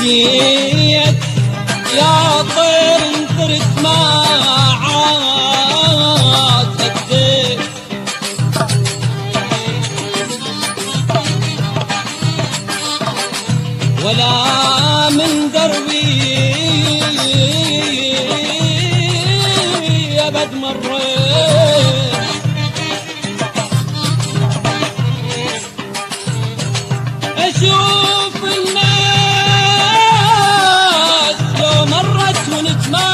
غنيت يا طير انطرت ما عاد هديت ولا من دربي ابد مريت اشوف الناس لو مرت وانت ما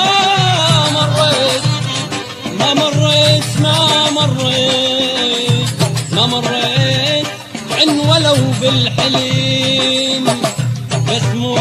مريت ما مريت ما مريت ما مريت عن ولو بالحليم بس مو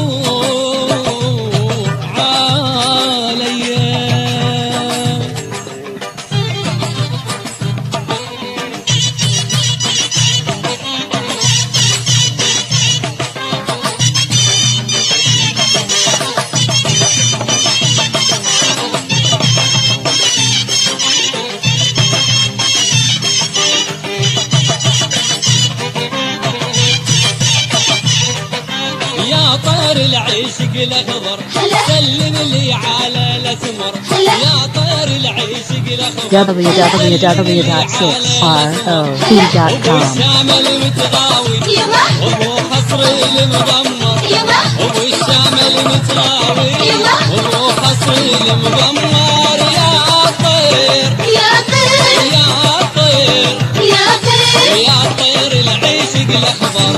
يا طير العشق الاخضر سلم لي على الاسمر يا طير العشق الاخضر www.6rov.com الشام المتغاوي ابو خصر المغمر ابو الشام المتغاوي ابو خصر المغمر يا طير يا طير يا طير يا طير يا طير العشق الاخضر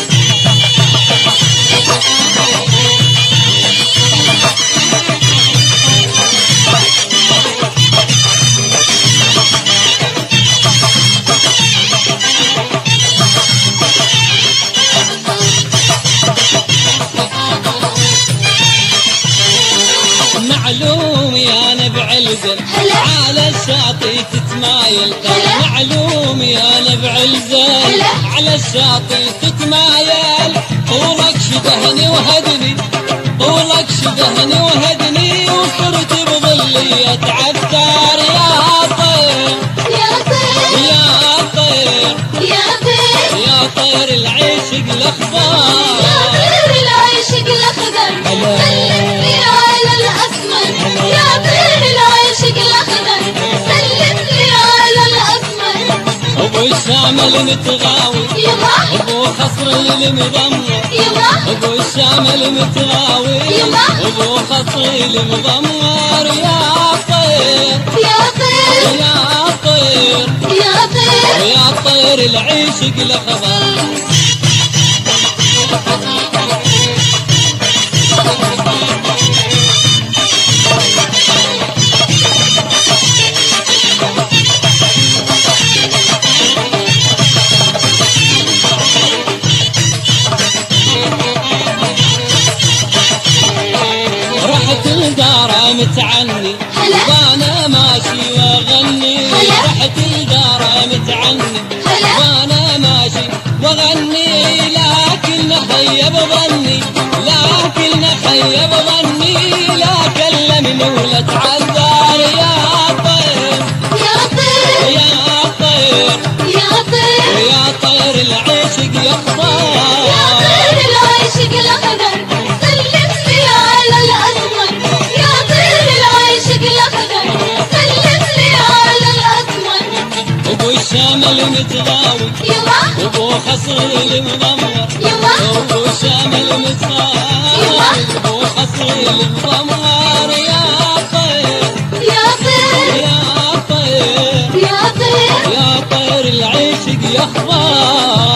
معلوم يا نبع الزل على الشاطئ تتمايل معلوم يا نبع الزل على الشاطئ تتمايل طولك شبهني وهدني طولك شبهني وهدني وصرت بظلية عثار يا طير يا طير يا طير يا طير يا طير العشق الاخضر يا طير العشق الاخضر سلم لي على الاسمر يا طير العشق الاخضر سلم لي على الاسمر ابو الشام المتغاوي ابو خصر المضمر ابو الشام المتغاوي ابو خصر المضمر يا طير يا طير يا طير يا طير يا طير العشق الاخضر متعني وانا ماشي واغني رحت الدار متعني وانا ماشي واغني لكن خيب ظني لكن خيب ظني لا كلمني ولا تعذر يا طير يا طير يا طير يا طير يا طير العشق يخضر يا طير العشق الاخضر سلم لي على الاسمر يا طير العشق الاخضر سلم لي على الاسمر ابو الشام المتغاوي ابو خصر المضمر ابو الشام المتغاوي ابو خصر المضمر يا طير يا طير يا طير يا طير يا طير العشق يخضر